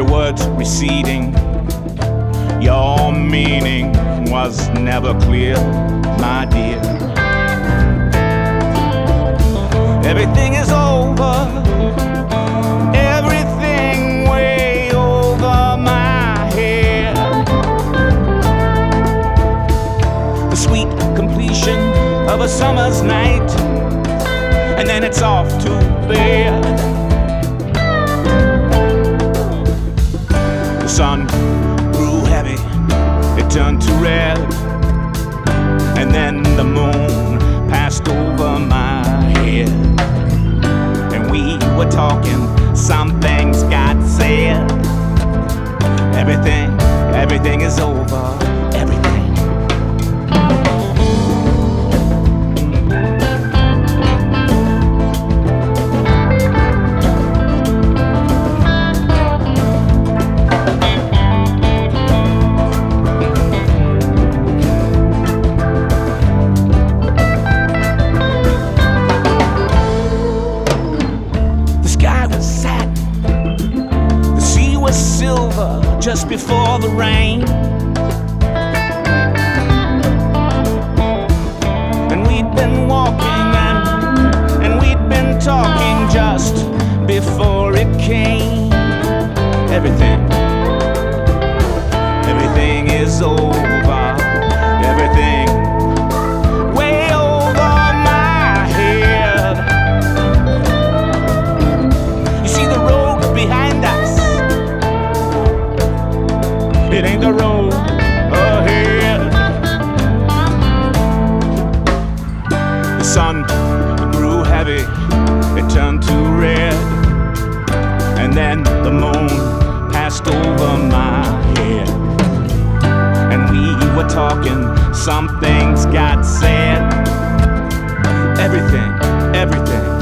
your words receding. Your meaning was never clear, my dear. Everything is over, everything way over my head. The sweet completion of a summer's night, and then it's off to bed. The sun grew heavy, it turned to red, and then the moon passed over my head. And we were talking, some things got said. Everything is over, everything. Silver just before the rain, and we'd been walking and we'd been talking just before it came. Everything is over, everything way over my head. You see the road behind us, it ain't the road ahead. The sun grew heavy, it turned to red, and then the moon passed over my head. And we were talking, some things got said. Everything